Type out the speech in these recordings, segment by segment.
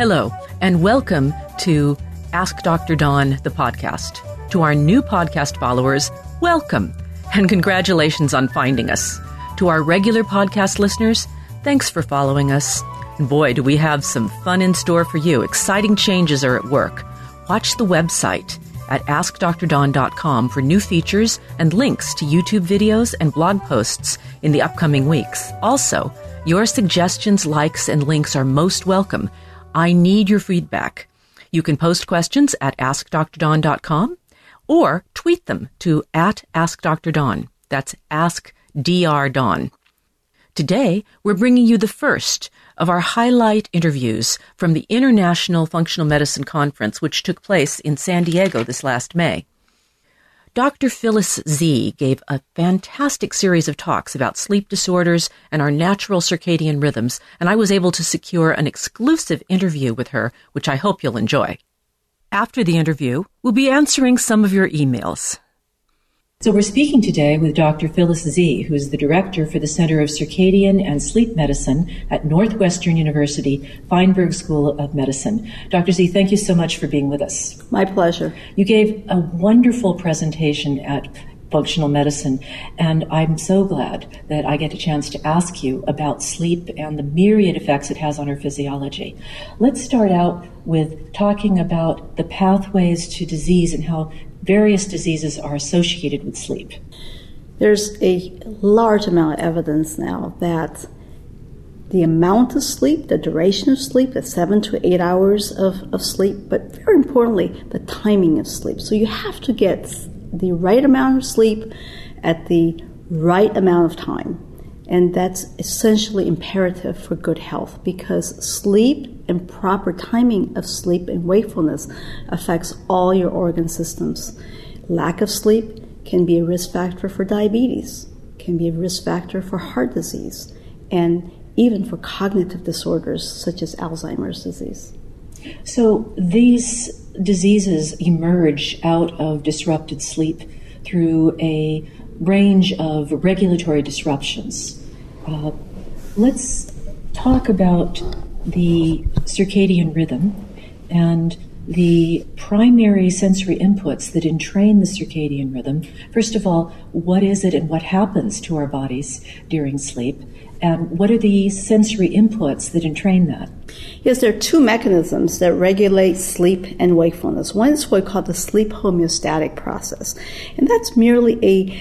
Hello, and welcome to Ask Dr. Dawn, the podcast. To our new podcast followers, welcome, and congratulations on finding us. To our regular podcast listeners, thanks for following us. And boy, do we have some fun in store for you. Exciting changes are at work. Watch the website at AskDrDawn.com for new features and links to YouTube videos and blog posts in the upcoming weeks. Also, your suggestions, likes, and links are most welcome. I need your feedback. You can post questions at AskDrDawn.com or tweet them to @AskDrDawn. That's AskDrDawn. Today, we're bringing you the first of our highlight interviews from the International Functional Medicine Conference, which took place in San Diego this last May. Dr. Phyllis Z gave a fantastic series of talks about sleep disorders and our natural circadian rhythms, and I was able to secure an exclusive interview with her, which I hope you'll enjoy. After the interview, we'll be answering some of your emails. So we're speaking today with Dr. Phyllis Z, who is the director for the Center of Circadian and Sleep Medicine at Northwestern University Feinberg School of Medicine. Dr. Z, thank you so much for being with us. My pleasure. You gave a wonderful presentation at Functional Medicine, and I'm so glad that I get a chance to ask you about sleep and the myriad effects it has on our physiology. Let's start out with talking about the pathways to disease and how various diseases are associated with sleep. There's a large amount of evidence now that the amount of sleep, the duration of sleep, the 7 to 8 hours of sleep, but very importantly, the timing of sleep. So you have to get the right amount of sleep at the right amount of time. And that's essentially imperative for good health because sleep and proper timing of sleep and wakefulness affects all your organ systems. Lack of sleep can be a risk factor for diabetes, can be a risk factor for heart disease, and even for cognitive disorders such as Alzheimer's disease. So these diseases emerge out of disrupted sleep through a range of regulatory disruptions. Let's talk about the circadian rhythm and the primary sensory inputs that entrain the circadian rhythm. First of all, what is it and what happens to our bodies during sleep? And what are the sensory inputs that entrain that? Yes, there are two mechanisms that regulate sleep and wakefulness. One is what we call the sleep homeostatic process. And that's merely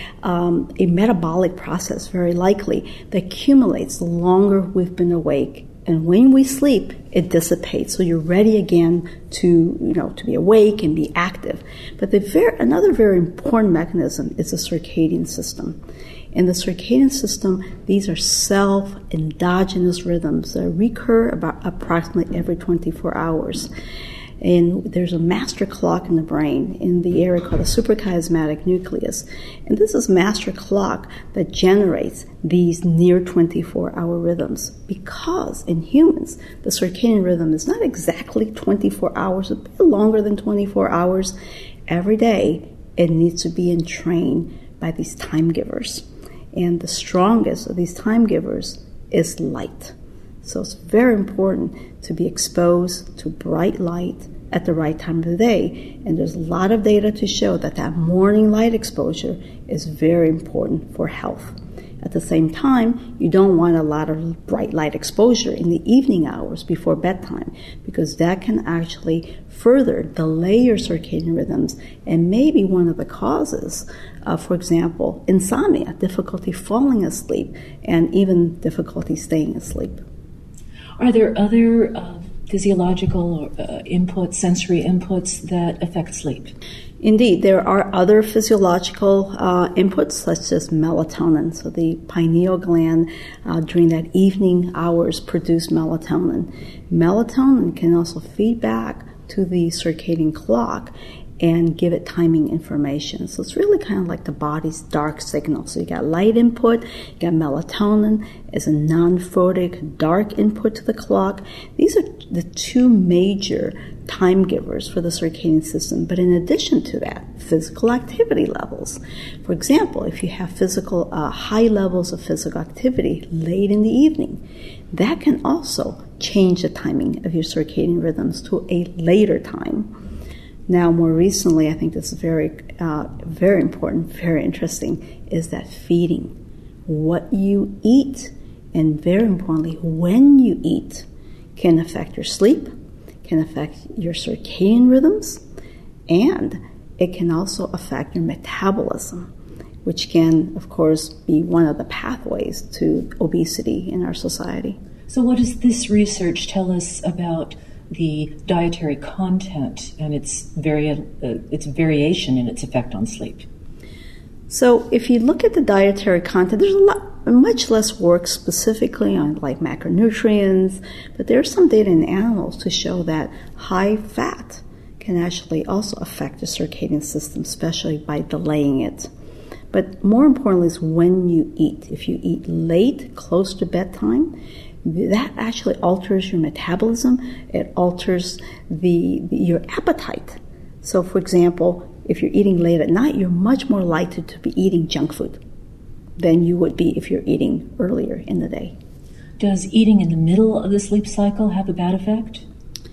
a metabolic process, very likely, that accumulates the longer we've been awake. And when we sleep, it dissipates. So you're ready again to be awake and be active. But another very important mechanism is the circadian system. In the circadian system, these are self-endogenous rhythms that recur about approximately every 24 hours. And there's a master clock in the brain in the area called the suprachiasmatic nucleus. And this is a master clock that generates these near 24-hour rhythms. Because in humans, the circadian rhythm is not exactly 24 hours, a bit longer than 24 hours. Every day, it needs to be entrained by these time givers. And the strongest of these time givers is light. So it's very important to be exposed to bright light at the right time of the day. And there's a lot of data to show that morning light exposure is very important for health. At the same time, you don't want a lot of bright light exposure in the evening hours before bedtime because that can actually further delay your circadian rhythms and may be one of the causes of, for example, insomnia, difficulty falling asleep, and even difficulty staying asleep. Are there other physiological inputs, sensory inputs that affect sleep? Indeed, there are other physiological inputs such as melatonin. So the pineal gland during that evening hours produce melatonin. Melatonin can also feed back to the circadian clock and give it timing information. So it's really kind of like the body's dark signal. So you got light input, you got melatonin as a non-photic dark input to the clock. These are the two major time givers for the circadian system. But in addition to that, physical activity levels. For example, if you have high levels of physical activity late in the evening, that can also change the timing of your circadian rhythms to a later time. Now, more recently, I think this is very important, very interesting, is that feeding. What you eat, and very importantly, when you eat, can affect your sleep, can affect your circadian rhythms, and it can also affect your metabolism, which can, of course, be one of the pathways to obesity in our society. So what does this research tell us about the dietary content and its variation in its effect on sleep? So if you look at the dietary content, there's much less work specifically on like macronutrients, but there's some data in animals to show that high fat can actually also affect the circadian system, especially by delaying it. But more importantly is when you eat. If you eat late, close to bedtime, that actually alters your metabolism. It alters your appetite. So, for example, if you're eating late at night, you're much more likely to be eating junk food than you would be if you're eating earlier in the day. Does eating in the middle of the sleep cycle have a bad effect?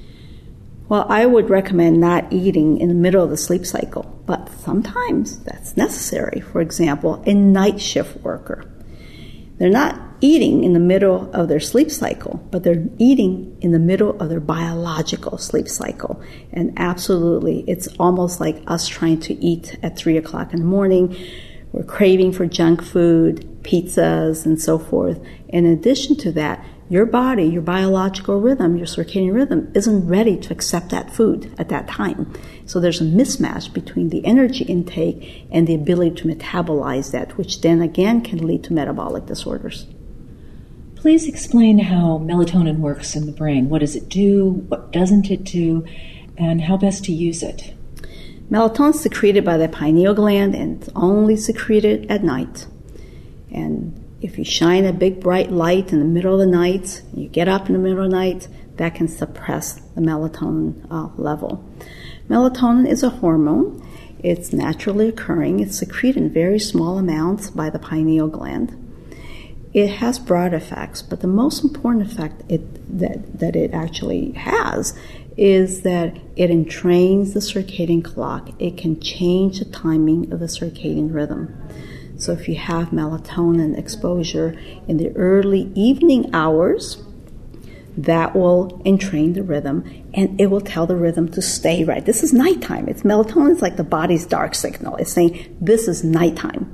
Well, I would recommend not eating in the middle of the sleep cycle, but sometimes that's necessary. For example, a night shift worker. They're not eating in the middle of their sleep cycle, but they're eating in the middle of their biological sleep cycle. And absolutely, it's almost like us trying to eat at 3 o'clock in the morning. We're craving for junk food, pizzas, and so forth. In addition to that, your body, your biological rhythm, your circadian rhythm, isn't ready to accept that food at that time. So there's a mismatch between the energy intake and the ability to metabolize that, which then again can lead to metabolic disorders. Please explain how melatonin works in the brain. What does it do? What doesn't it do? And how best to use it? Melatonin is secreted by the pineal gland, and it's only secreted at night. And if you shine a big bright light in the middle of the night, you get up in the middle of the night, that can suppress the melatonin level. Melatonin is a hormone. It's naturally occurring. It's secreted in very small amounts by the pineal gland. It has broad effects, but the most important effect that it actually has is that it entrains the circadian clock. It can change the timing of the circadian rhythm. So if you have melatonin exposure in the early evening hours, that will entrain the rhythm, and it will tell the rhythm to stay right. This is nighttime. Melatonin is like the body's dark signal. It's saying this is nighttime.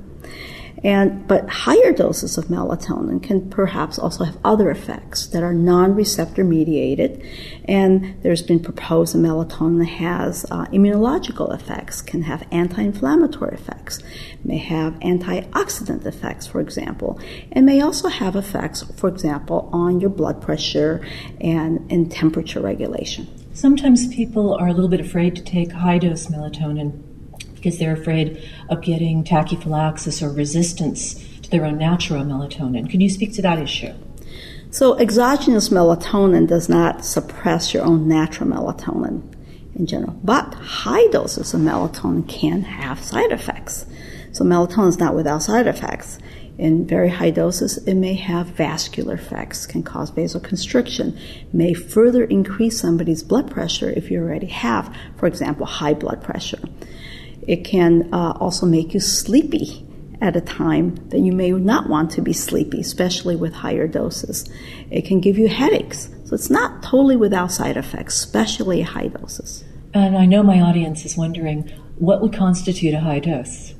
But higher doses of melatonin can perhaps also have other effects that are non-receptor mediated. And there's been proposed that melatonin has immunological effects, can have anti-inflammatory effects, may have antioxidant effects, for example, and may also have effects, for example, on your blood pressure and temperature regulation. Sometimes people are a little bit afraid to take high-dose melatonin because they're afraid of getting tachyphylaxis or resistance to their own natural melatonin. Can you speak to that issue? So exogenous melatonin does not suppress your own natural melatonin in general, but high doses of melatonin can have side effects. So melatonin is not without side effects. In very high doses, it may have vascular effects, can cause vasoconstriction, may further increase somebody's blood pressure if you already have, for example, high blood pressure. It can also make you sleepy at a time that you may not want to be sleepy, especially with higher doses. It can give you headaches. So it's not totally without side effects, especially at high doses. And I know my audience is wondering, what would constitute a high dose?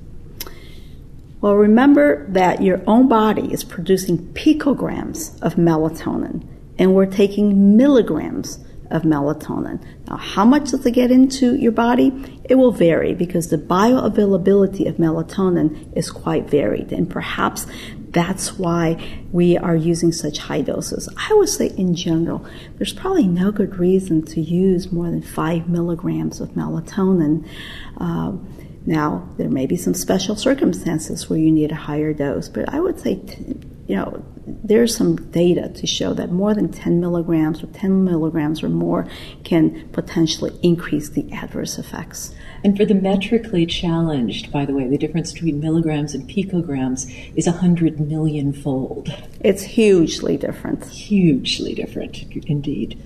Well, remember that your own body is producing picograms of melatonin, and we're taking milligrams of melatonin. Now, how much does it get into your body? It will vary because the bioavailability of melatonin is quite varied, and perhaps That's why we are using such high doses. I would say in general, there's probably no good reason to use more than 5 milligrams of melatonin. Now, there may be some special circumstances where you need a higher dose, but I would say, there's some data to show that more than 10 milligrams or 10 milligrams or more can potentially increase the adverse effects. And for the metrically challenged, by the way, the difference between milligrams and picograms is 100 million-fold. It's hugely different. Hugely different, indeed.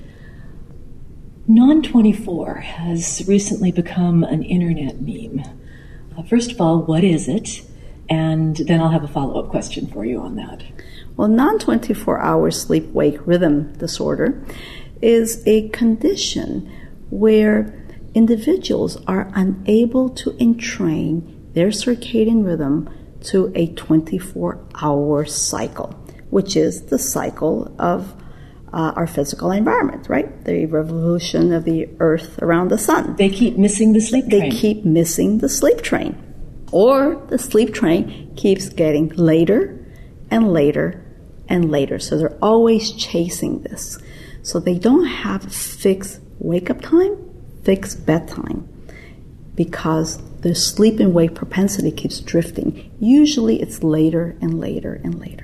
Non-24 has recently become an internet meme. First of all, what is it? And then I'll have a follow-up question for you on that. Well, non-24-hour sleep-wake rhythm disorder is a condition where individuals are unable to entrain their circadian rhythm to a 24-hour cycle, which is the cycle of our physical environment, right? The revolution of the Earth around the sun. They keep missing the sleep train. They keep missing the sleep train. Or the sleep train keeps getting later and later and later. So they're always chasing this. So they don't have a fixed wake-up time, fixed bedtime, because the sleep and wake propensity keeps drifting. Usually it's later and later and later.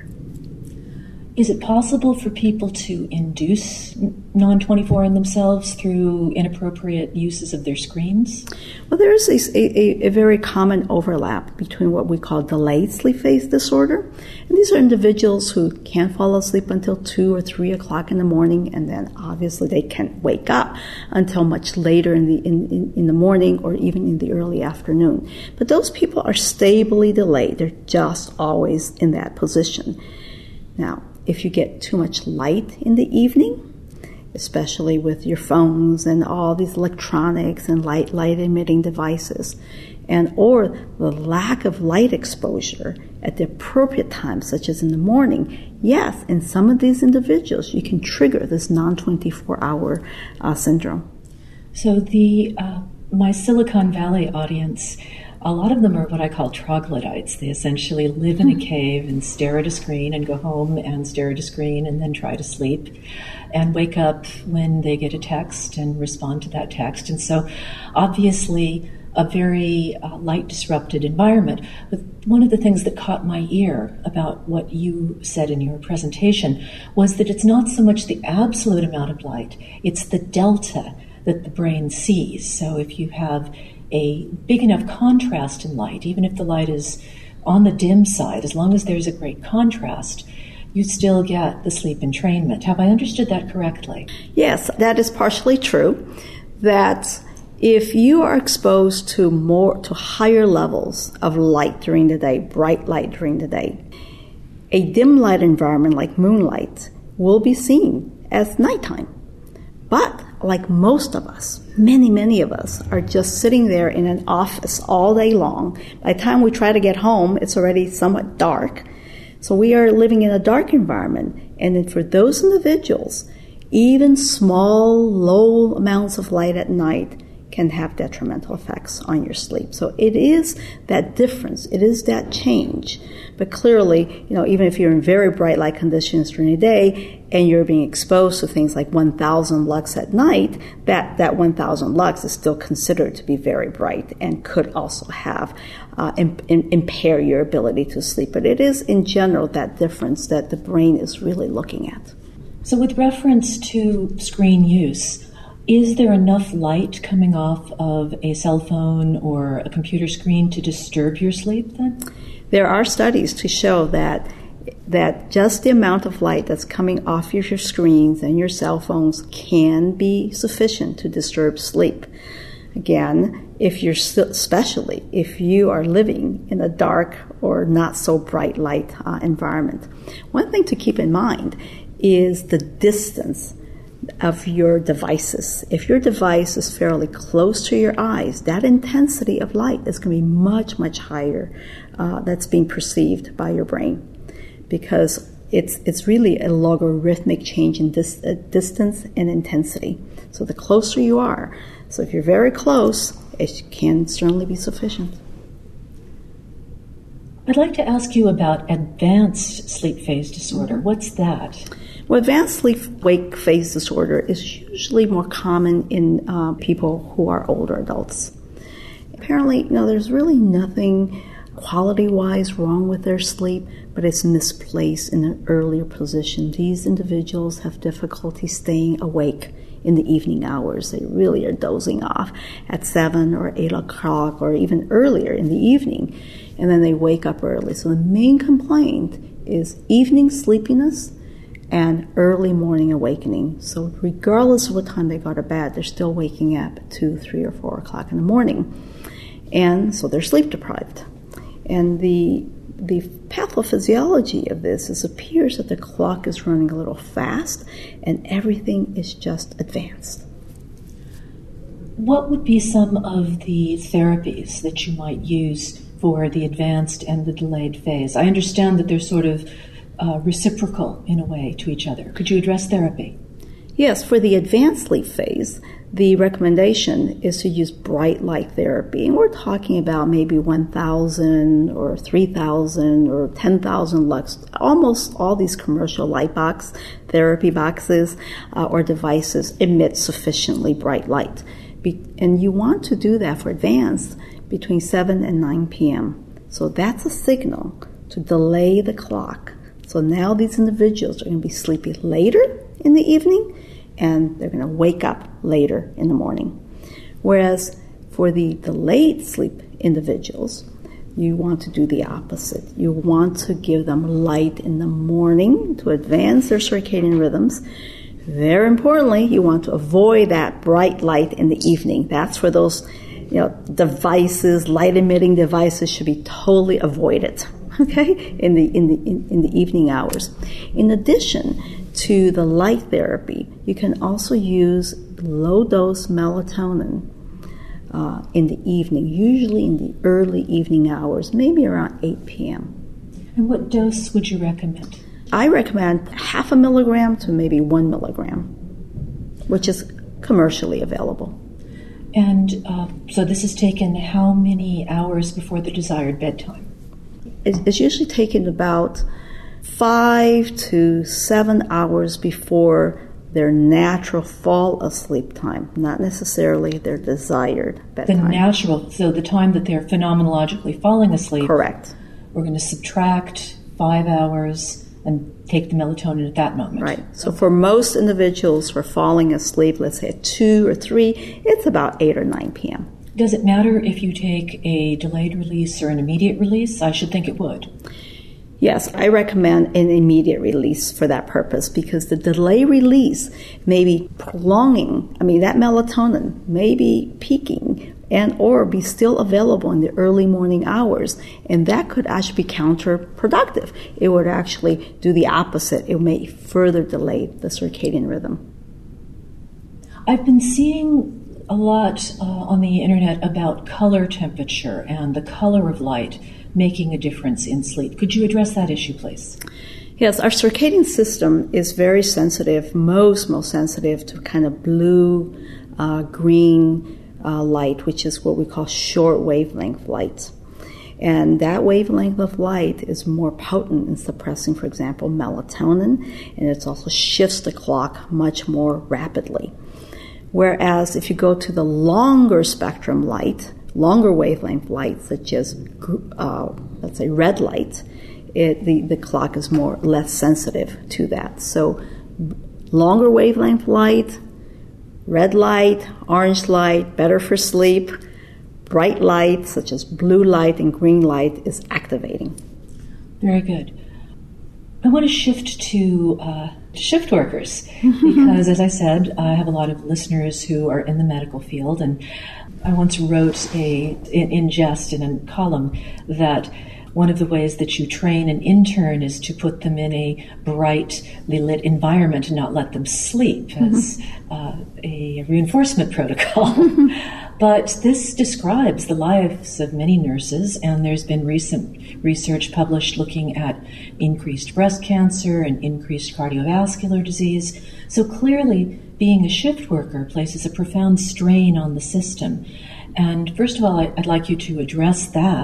Is it possible for people to induce non-24 in themselves through inappropriate uses of their screens? Well, there is a very common overlap between what we call delayed sleep phase disorder. And these are individuals who can't fall asleep until 2 or 3 o'clock in the morning, and then obviously they can't wake up until much later in the morning or even in the early afternoon. But those people are stably delayed. They're just always in that position. Now, if you get too much light in the evening, especially with your phones and all these electronics and light emitting devices, and or the lack of light exposure at the appropriate time, such as in the morning, yes, in some of these individuals, you can trigger this non-24-hour syndrome. So my Silicon Valley audience, a lot of them are what I call troglodytes. They essentially live in a cave and stare at a screen and go home and stare at a screen and then try to sleep and wake up when they get a text and respond to that text. And so obviously a very light-disrupted environment. But one of the things that caught my ear about what you said in your presentation was that it's not so much the absolute amount of light, it's the delta that the brain sees. So if you have a big enough contrast in light, even if the light is on the dim side, as long as there's a great contrast, you still get the sleep entrainment. Have I understood that correctly? Yes, that is partially true. That if you are exposed to higher levels of light during the day, bright light during the day, a dim light environment like moonlight will be seen as nighttime. But like most of us, many of us are just sitting there in an office all day long. By the time we try to get home, it's already somewhat dark. So we are living in a dark environment. And then for those individuals, even small, low amounts of light at night can have detrimental effects on your sleep. So it is that difference. It is that change. But clearly, even if you're in very bright light conditions during the day and you're being exposed to things like 1,000 lux at night, that 1,000 lux is still considered to be very bright and could also have impair your ability to sleep. But it is, in general, that difference that the brain is really looking at. So with reference to screen use, is there enough light coming off of a cell phone or a computer screen to disturb your sleep then? There are studies to show that just the amount of light that's coming off your screens and your cell phones can be sufficient to disturb sleep. Again, especially if you are living in a dark or not so bright light environment. One thing to keep in mind is the distance of your devices. If your device is fairly close to your eyes, that intensity of light is going to be much, much higher that's being perceived by your brain, because it's really a logarithmic change in distance and intensity. So the closer you are, so if you're very close, it can certainly be sufficient. I'd like to ask you about advanced sleep phase disorder. What's that? Well, advanced sleep-wake phase disorder is usually more common in people who are older adults. Apparently, there's really nothing quality-wise wrong with their sleep, but it's misplaced in an earlier position. These individuals have difficulty staying awake in the evening hours. They really are dozing off at 7 or 8 o'clock or even earlier in the evening, and then they wake up early. So the main complaint is evening sleepiness and early morning awakening. So regardless of what time they go to bed, they're still waking up at 2, 3, or 4 o'clock in the morning. And so they're sleep deprived. And the pathophysiology of this is appears that the clock is running a little fast and everything is just advanced. What would be some of the therapies that you might use for the advanced and the delayed phase? I understand that they're sort of reciprocal in a way to each other. Could you address therapy? Yes, for the advanced sleep phase, the recommendation is to use bright light therapy. And we're talking about maybe 1,000 or 3,000 or 10,000 lux. Almost all these commercial light box therapy boxes or devices emit sufficiently bright light. And you want to do that for advanced between 7 and 9 p.m. So that's a signal to delay the clock. So now these individuals are going to be sleepy later in the evening, and they're going to wake up later in the morning. Whereas for the delayed sleep individuals, you want to do the opposite. You want to give them light in the morning to advance their circadian rhythms. Very importantly, you want to avoid that bright light in the evening. That's where those devices, light-emitting devices, should be totally avoided. Okay, in the evening hours. In addition to the light therapy, you can also use low-dose melatonin in the evening, usually in the early evening hours, maybe around 8 p.m. And what dose would you recommend? I recommend 0.5 milligram to maybe 1 milligram, which is commercially available. And so this is taken how many hours before the desired bedtime? It's usually taken about 5 to 7 hours before their natural fall asleep time, not necessarily their desired bedtime. So the time that they're phenomenologically falling asleep. Correct. We're going to subtract 5 hours and take the melatonin at that moment. Right. So for most individuals who are falling asleep, let's say at 2 or 3, it's about 8 or 9 p.m. Does it matter if you take a delayed release or an immediate release? I should think it would. Yes, I recommend an immediate release for that purpose because the delay release may be prolonging. That melatonin may be peaking and or be still available in the early morning hours, and that could actually be counterproductive. It would actually do the opposite. It may further delay the circadian rhythm. I've been seeing a lot on the internet about color temperature and the color of light making a difference in sleep. Could you address that issue, please? Yes, our circadian system is very sensitive, most sensitive to kind of blue, green light, which is what we call short wavelength light. And that wavelength of light is more potent in suppressing, for example, melatonin, and it also shifts the clock much more rapidly. Whereas if you go to the longer spectrum light, longer wavelength light, such as, let's say, red light, the clock is less sensitive to that. So longer wavelength light, red light, orange light, better for sleep. Bright light, such as blue light and green light, is activating. Very good. I want to shift to shift workers because, as I said, I have a lot of listeners who are in the medical field, and I once wrote in jest in a column that one of the ways that you train an intern is to put them in a brightly lit environment and not let them sleep as a reinforcement protocol. But this describes the lives of many nurses, and there's been recent research published looking at increased breast cancer and increased cardiovascular disease. So clearly, being a shift worker places a profound strain on the system. And first of all, I'd like you to address that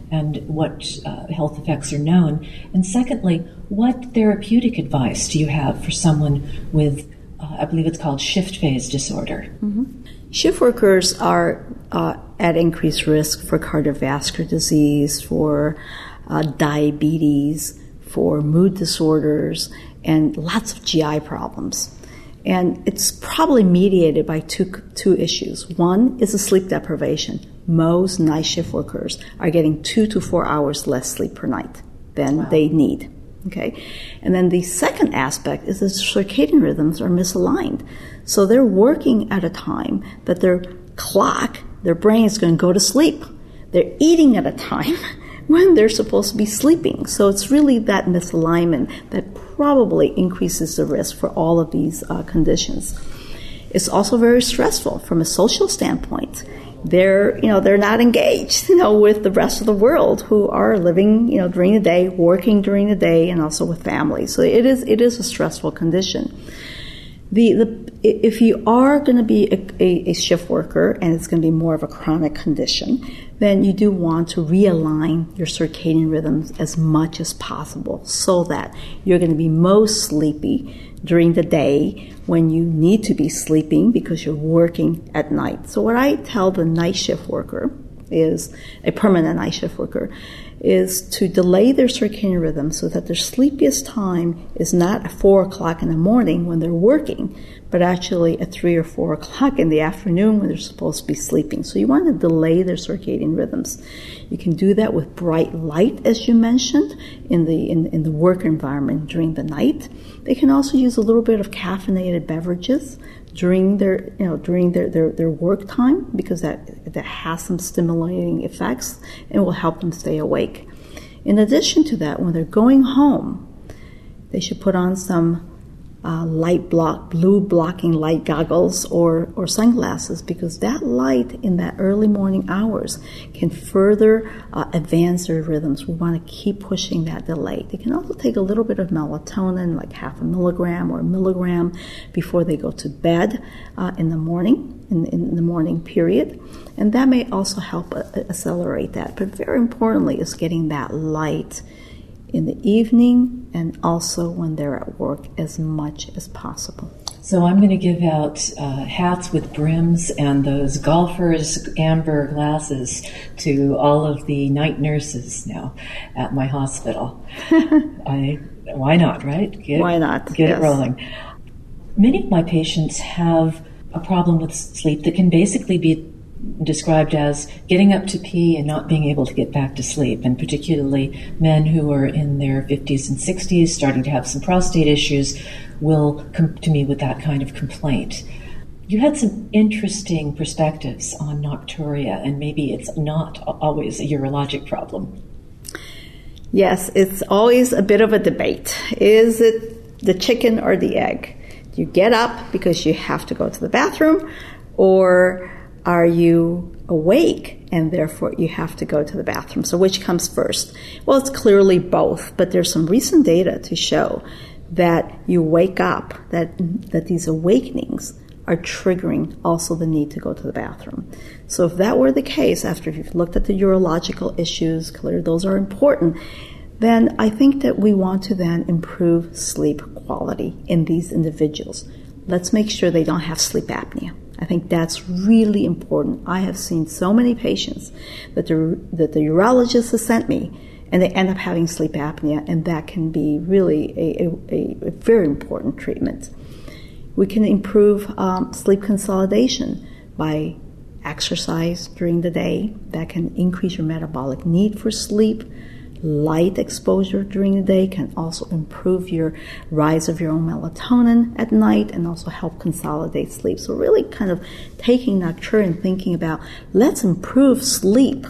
and what health effects are known? And secondly, what therapeutic advice do you have for someone with, I believe it's called shift phase disorder? Mm-hmm. Shift workers are at increased risk for cardiovascular disease, for diabetes, for mood disorders, and lots of GI problems. And it's probably mediated by two issues. One is the sleep deprivation. Most night shift workers are getting 2 to 4 hours less sleep per night than they need. Okay, and then the second aspect is the circadian rhythms are misaligned. So they're working at a time that their brain is going to go to sleep. They're eating at a time when they're supposed to be sleeping. So it's really that misalignment that probably increases the risk for all of these conditions. It's also very stressful from a social standpoint. They're not engaged, with the rest of the world who are living, during the day, working during the day, and also with family. So it is a stressful condition. If you are going to be a shift worker and it's going to be more of a chronic condition, then you do want to realign your circadian rhythms as much as possible so that you're going to be most sleepy during the day when you need to be sleeping because you're working at night. So what I tell the night shift worker is, a permanent night shift worker, is to delay their circadian rhythm so that their sleepiest time is not at 4 o'clock in the morning when they're working, but actually at 3 or 4 o'clock in the afternoon when they're supposed to be sleeping. So you want to delay their circadian rhythms. You can do that with bright light, as you mentioned, in the work environment during the night. They can also use a little bit of caffeinated beverages during their work time, because that has some stimulating effects and will help them stay awake. In addition to that, when they're going home, they should put on some blue blocking light goggles or sunglasses, because that light in that early morning hours can further advance their rhythms. We want to keep pushing that delay. They can also take a little bit of melatonin, like 0.5 milligram or 1 milligram, before they go to bed in the morning, in the morning period. And that may also help accelerate that. But very importantly is getting that light in the evening and also when they're at work as much as possible. So I'm going to give out hats with brims and those golfers' amber glasses to all of the night nurses now at my hospital. Why not, right? Why not? Get it rolling. Many of my patients have a problem with sleep that can basically be described as getting up to pee and not being able to get back to sleep, and particularly men who are in their 50s and 60s starting to have some prostate issues will come to me with that kind of complaint. You had some interesting perspectives on nocturia, and maybe it's not always a urologic problem. Yes, it's always a bit of a debate. Is it the chicken or the egg? Do you get up because you have to go to the bathroom, or are you awake and therefore you have to go to the bathroom? So which comes first? Well, it's clearly both, but there's some recent data to show that you wake up, that these awakenings are triggering also the need to go to the bathroom. So if that were the case, after you've looked at the urological issues, clearly those are important, then I think that we want to then improve sleep quality in these individuals. Let's make sure they don't have sleep apnea. I think that's really important. I have seen so many patients that the urologist has sent me, and they end up having sleep apnea, and that can be really a very important treatment. We can improve sleep consolidation by exercise during the day. That can increase your metabolic need for sleep. Light exposure during the day can also improve your rise of your own melatonin at night and also help consolidate sleep. So really kind of taking Nocturia and thinking about, let's improve sleep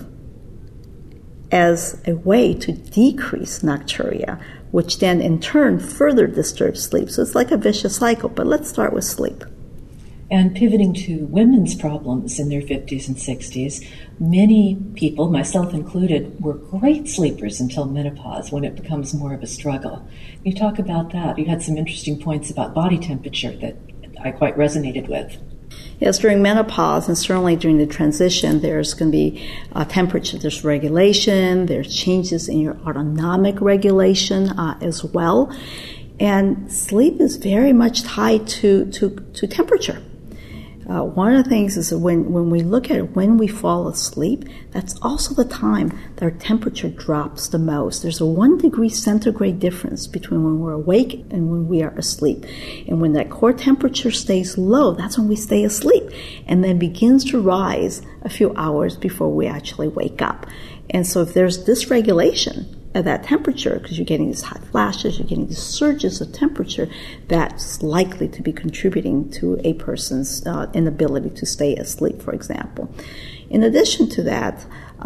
as a way to decrease nocturia, which then in turn further disturbs sleep. So it's like a vicious cycle, but let's start with sleep. And pivoting to women's problems in their 50s and 60s, many people, myself included, were great sleepers until menopause, when it becomes more of a struggle. You talk about that. You had some interesting points about body temperature that I quite resonated with. Yes, during menopause and certainly during the transition, there's going to be temperature dysregulation, there's changes in your autonomic regulation as well. And sleep is very much tied to temperature. One of the things is that when we look at when we fall asleep, that's also the time that our temperature drops the most. There's a 1 degree centigrade difference between when we're awake and when we are asleep. And when that core temperature stays low, that's when we stay asleep, and then begins to rise a few hours before we actually wake up. And so if there's dysregulation at that temperature, because you're getting these hot flashes, you're getting these surges of temperature, that's likely to be contributing to a person's inability to stay asleep, for example. In addition to that,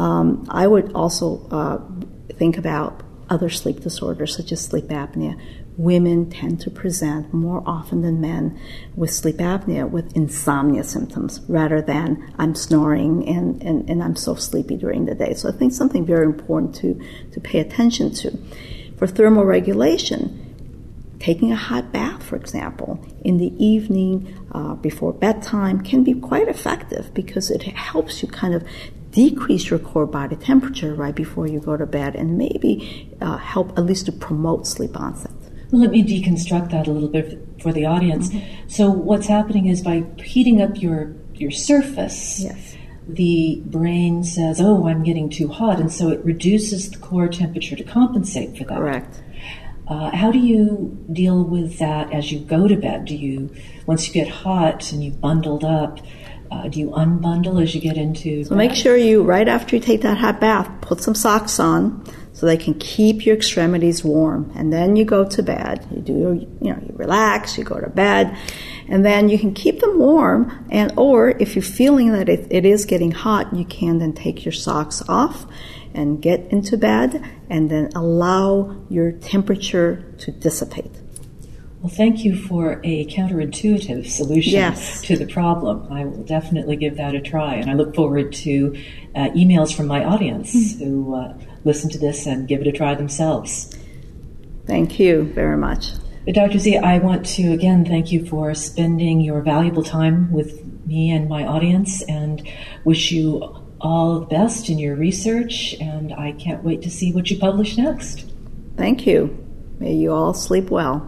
I would also think about other sleep disorders such as sleep apnea. Women tend to present more often than men with sleep apnea with insomnia symptoms rather than I'm snoring and I'm so sleepy during the day. So I think something very important to pay attention to. For thermoregulation, taking a hot bath, for example, in the evening before bedtime can be quite effective because it helps you kind of decrease your core body temperature right before you go to bed and maybe help at least to promote sleep onset. Let me deconstruct that a little bit for the audience. Mm-hmm. So what's happening is by heating up your surface, yes, the brain says, oh, I'm getting too hot, and so it reduces the core temperature to compensate for that. Correct. How do you deal with that as you go to bed? Once you get hot and you've bundled up, do you unbundle as you get into So bed? make sure you, right after you take that hot bath, put some socks on so they can keep your extremities warm. And then you go to bed. You relax, you go to bed, and then you can keep them warm. Or if you're feeling that it is getting hot, you can then take your socks off and get into bed and then allow your temperature to dissipate. Well, thank you for a counterintuitive solution Yes. to the problem. I will definitely give that a try, and I look forward to emails from my audience who listen to this and give it a try themselves. Thank you very much. But Dr. Z, I want to again thank you for spending your valuable time with me and my audience, and wish you all the best in your research, and I can't wait to see what you publish next. Thank you. May you all sleep well.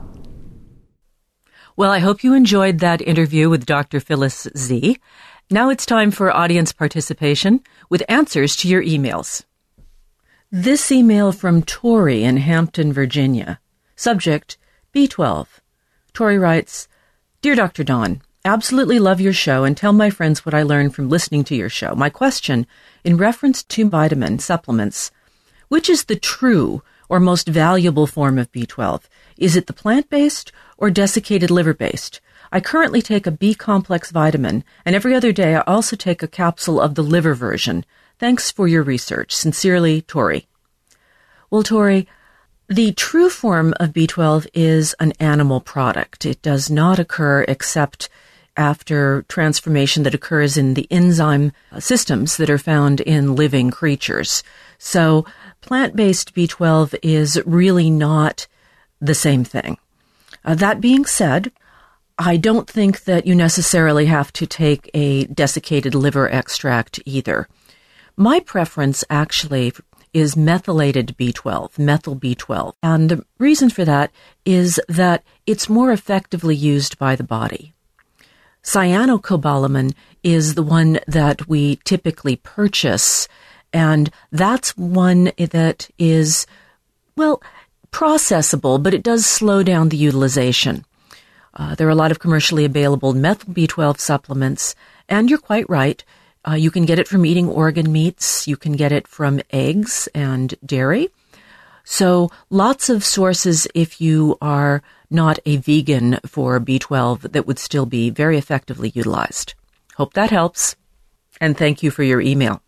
Well, I hope you enjoyed that interview with Dr. Phyllis Z. Now it's time for audience participation with answers to your emails. This email from Tori in Hampton, Virginia. Subject, B12. Tori writes, Dear Dr. Dawn, absolutely love your show and tell my friends what I learned from listening to your show. My question, in reference to vitamin supplements, which is the true or most valuable form of B12? Is it the plant-based or desiccated liver-based? I currently take a B-complex vitamin, and every other day I also take a capsule of the liver version. Thanks for your research. Sincerely, Tori. Well, Tori, the true form of B12 is an animal product. It does not occur except after transformation that occurs in the enzyme systems that are found in living creatures. So plant-based B12 is really not the same thing. That being said, I don't think that you necessarily have to take a desiccated liver extract either. My preference actually is methylated B12, methyl B12. And the reason for that is that it's more effectively used by the body. Cyanocobalamin is the one that we typically purchase, and that's one that is, well, processable, but it does slow down the utilization. There are a lot of commercially available methyl B12 supplements, and you're quite right. You can get it from eating organ meats. You can get it from eggs and dairy. So lots of sources if you are not a vegan for B12 that would still be very effectively utilized. Hope that helps, and thank you for your email.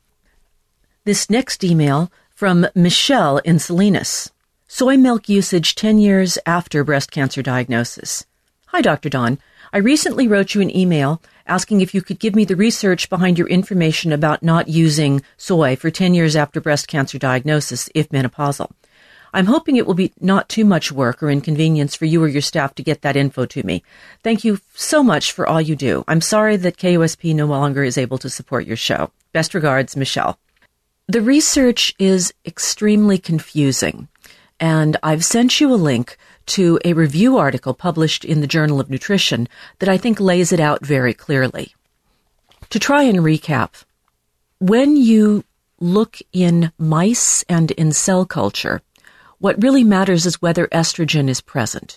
This next email from Michelle in Salinas. Soy milk usage 10 years after breast cancer diagnosis. Hi, Dr. Dawn. I recently wrote you an email asking if you could give me the research behind your information about not using soy for 10 years after breast cancer diagnosis if menopausal. I'm hoping it will be not too much work or inconvenience for you or your staff to get that info to me. Thank you so much for all you do. I'm sorry that KUSP no longer is able to support your show. Best regards, Michelle. The research is extremely confusing, and I've sent you a link to a review article published in the Journal of Nutrition that I think lays it out very clearly. To try and recap, when you look in mice and in cell culture, what really matters is whether estrogen is present.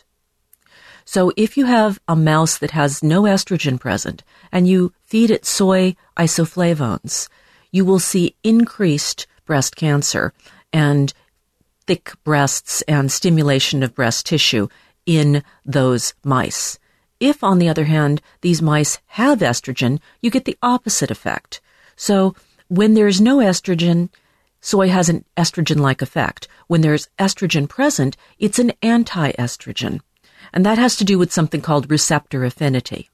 So if you have a mouse that has no estrogen present and you feed it soy isoflavones, you will see increased breast cancer and thick breasts and stimulation of breast tissue in those mice. If, on the other hand, these mice have estrogen, you get the opposite effect. So when there's no estrogen, soy has an estrogen-like effect. When there's estrogen present, it's an anti-estrogen. And that has to do with something called receptor affinity.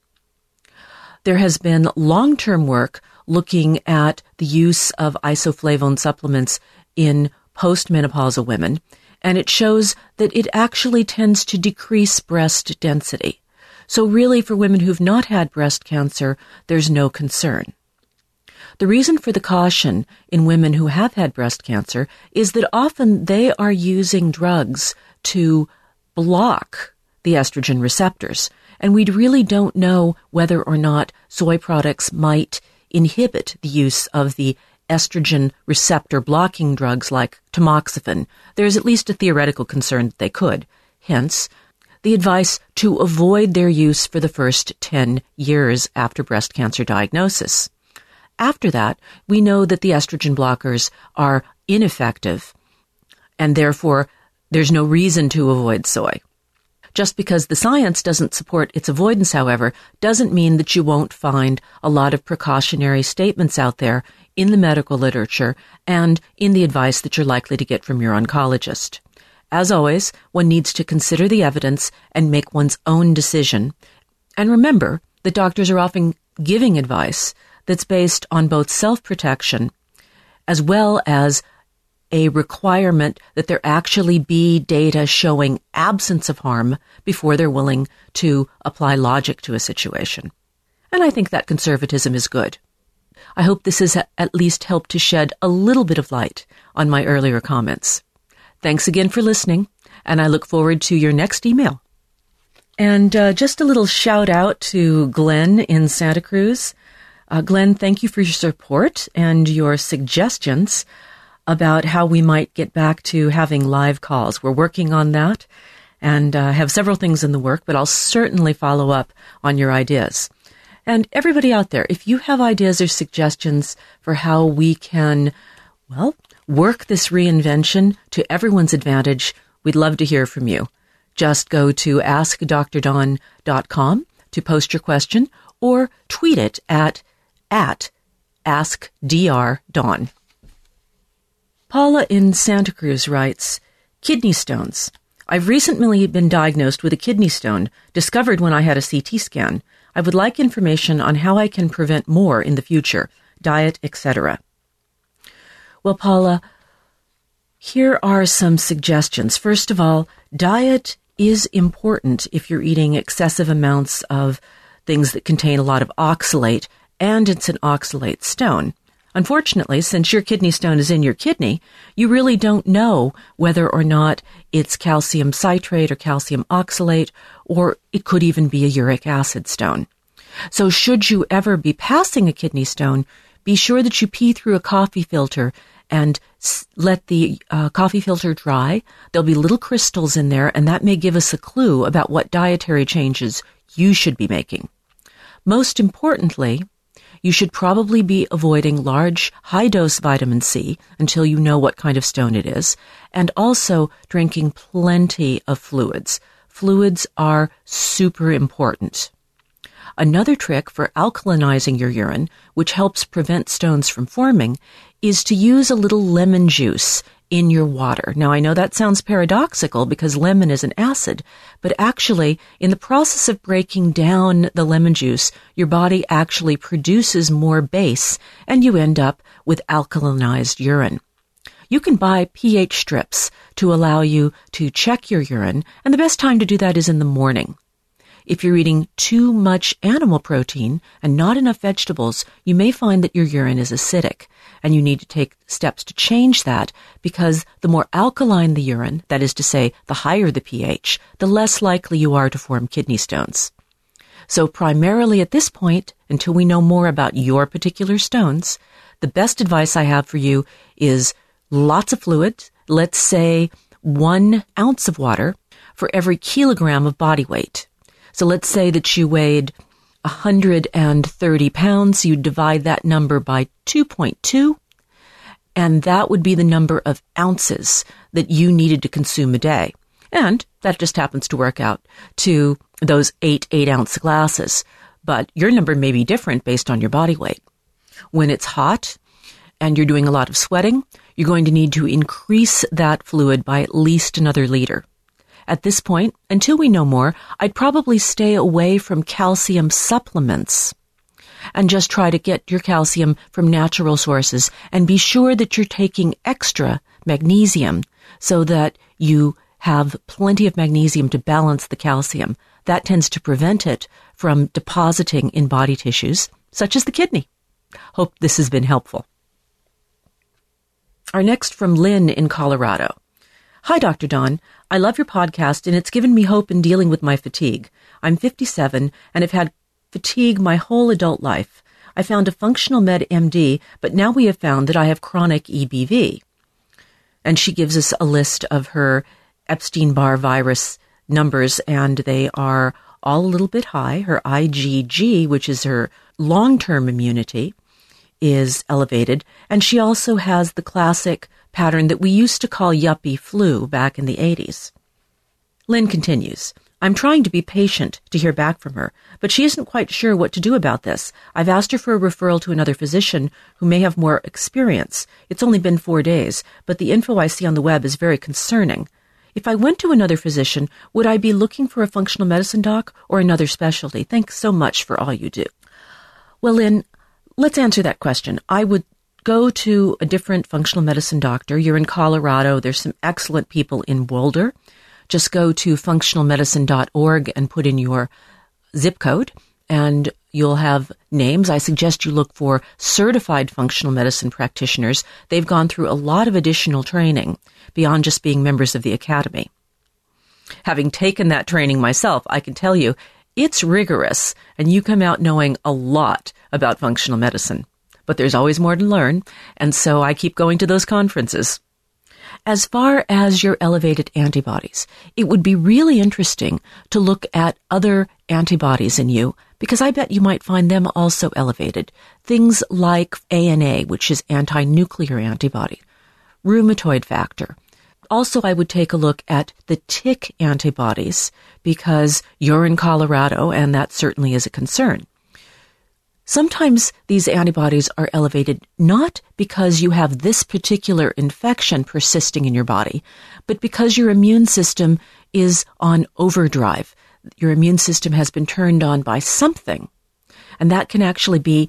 There has been long-term work looking at the use of isoflavone supplements in postmenopausal women, and it shows that it actually tends to decrease breast density. So really, for women who've not had breast cancer, there's no concern. The reason for the caution in women who have had breast cancer is that often they are using drugs to block the estrogen receptors, and we really don't know whether or not soy products might inhibit the use of the estrogen receptor blocking drugs like tamoxifen. There's at least a theoretical concern that they could. Hence, the advice to avoid their use for the first 10 years after breast cancer diagnosis. After that, we know that the estrogen blockers are ineffective, and therefore there's no reason to avoid soy. Just because the science doesn't support its avoidance, however, doesn't mean that you won't find a lot of precautionary statements out there in the medical literature and in the advice that you're likely to get from your oncologist. As always, one needs to consider the evidence and make one's own decision. And remember that doctors are often giving advice that's based on both self-protection as well as a requirement that there actually be data showing absence of harm before they're willing to apply logic to a situation. And I think that conservatism is good. I hope this has at least helped to shed a little bit of light on my earlier comments. Thanks again for listening, and I look forward to your next email. And just a little shout out to Glenn in Santa Cruz. Glenn, thank you for your support and your suggestions about how we might get back to having live calls. We're working on that and have several things in the work, but I'll certainly follow up on your ideas. And everybody out there, if you have ideas or suggestions for how we can, work this reinvention to everyone's advantage, we'd love to hear from you. Just go to AskDrDawn.com to post your question or tweet it at AskDrDawn. Paula in Santa Cruz writes, kidney stones. I've recently been diagnosed with a kidney stone, discovered when I had a CT scan. I would like information on how I can prevent more in the future, diet, etc. Well, Paula, here are some suggestions. First of all, diet is important if you're eating excessive amounts of things that contain a lot of oxalate, and it's an oxalate stone. Unfortunately, since your kidney stone is in your kidney, you really don't know whether or not it's calcium citrate or calcium oxalate, or it could even be a uric acid stone. So should you ever be passing a kidney stone, be sure that you pee through a coffee filter and let the coffee filter dry. There'll be little crystals in there, and that may give us a clue about what dietary changes you should be making. Most importantly, you should probably be avoiding large, high-dose vitamin C until you know what kind of stone it is, and also drinking plenty of fluids. Fluids are super important. Another trick for alkalinizing your urine, which helps prevent stones from forming, is to use a little lemon juice in your water. Now, I know that sounds paradoxical because lemon is an acid, but actually, in the process of breaking down the lemon juice, your body actually produces more base, and you end up with alkalinized urine. You can buy pH strips to allow you to check your urine, and the best time to do that is in the morning. If you're eating too much animal protein and not enough vegetables, you may find that your urine is acidic, and you need to take steps to change that, because the more alkaline the urine, that is to say, the higher the pH, the less likely you are to form kidney stones. So primarily at this point, until we know more about your particular stones, the best advice I have for you is lots of fluid, let's say 1 ounce of water for every kilogram of body weight. So let's say that you weighed 130 pounds. You divide that number by 2.2, and that would be the number of ounces that you needed to consume a day. And that just happens to work out to those 8-ounce glasses. But your number may be different based on your body weight. When it's hot and you're doing a lot of sweating, you're going to need to increase that fluid by at least another liter. At this point, until we know more, I'd probably stay away from calcium supplements and just try to get your calcium from natural sources, and be sure that you're taking extra magnesium so that you have plenty of magnesium to balance the calcium. That tends to prevent it from depositing in body tissues, such as the kidney. Hope this has been helpful. Our next from Lynn in Colorado. Hi, Dr. Dawn. I love your podcast, and it's given me hope in dealing with my fatigue. I'm 57 and have had fatigue my whole adult life. I found a functional med MD, but now we have found that I have chronic EBV. And she gives us a list of her Epstein-Barr virus numbers, and they are all a little bit high. Her IgG, which is her long-term immunity, is elevated, and she also has the classic pattern that we used to call yuppie flu back in the 80s. Lynn continues, I'm trying to be patient to hear back from her, but she isn't quite sure what to do about this. I've asked her for a referral to another physician who may have more experience. It's only been 4 days, but the info I see on the web is very concerning. If I went to another physician, would I be looking for a functional medicine doc or another specialty? Thanks so much for all you do. Well, Lynn, let's answer that question. I would go to a different functional medicine doctor. You're in Colorado. There's some excellent people in Boulder. Just go to functionalmedicine.org and put in your zip code, and you'll have names. I suggest you look for certified functional medicine practitioners. They've gone through a lot of additional training beyond just being members of the academy. Having taken that training myself, I can tell you it's rigorous, and you come out knowing a lot about functional medicine. But there's always more to learn, and so I keep going to those conferences. As far as your elevated antibodies, it would be really interesting to look at other antibodies in you, because I bet you might find them also elevated. Things like ANA, which is anti-nuclear antibody, rheumatoid factor. Also, I would take a look at the tick antibodies, because you're in Colorado, and that certainly is a concern. Sometimes these antibodies are elevated not because you have this particular infection persisting in your body, but because your immune system is on overdrive. Your immune system has been turned on by something, and that can actually be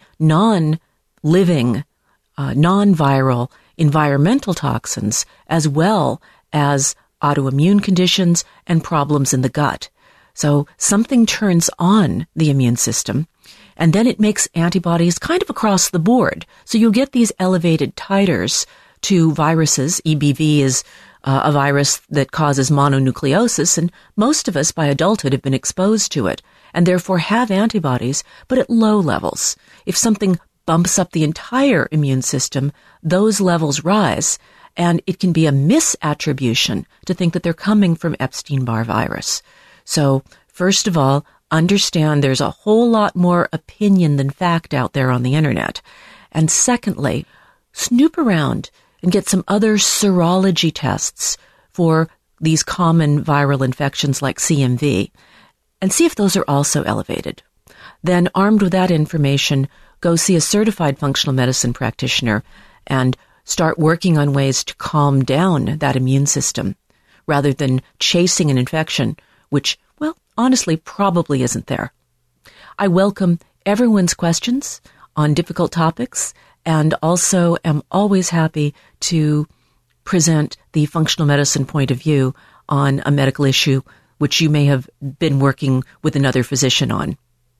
non-living, non-viral environmental toxins, as well as autoimmune conditions and problems in the gut. So something turns on the immune system, and then it makes antibodies kind of across the board. So you'll get these elevated titers to viruses. EBV is a virus that causes mononucleosis, and most of us by adulthood have been exposed to it, and therefore have antibodies, but at low levels. If something bumps up the entire immune system, those levels rise, and it can be a misattribution to think that they're coming from Epstein-Barr virus. So, first of all, understand there's a whole lot more opinion than fact out there on the internet. And secondly, snoop around and get some other serology tests for these common viral infections like CMV, and see if those are also elevated. Then, armed with that information, go see a certified functional medicine practitioner and start working on ways to calm down that immune system rather than chasing an infection, which, well, honestly, probably isn't there. I welcome everyone's questions on difficult topics, and also am always happy to present the functional medicine point of view on a medical issue which you may have been working with another physician on.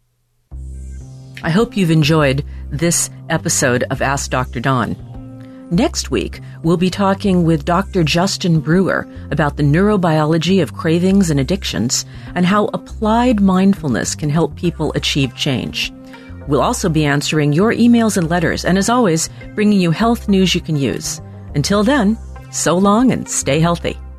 I hope you've enjoyed this episode of Ask Dr. Don. Next week, we'll be talking with Dr. Justin Brewer about the neurobiology of cravings and addictions and how applied mindfulness can help people achieve change. We'll also be answering your emails and letters, and as always, bringing you health news you can use. Until then, so long and stay healthy.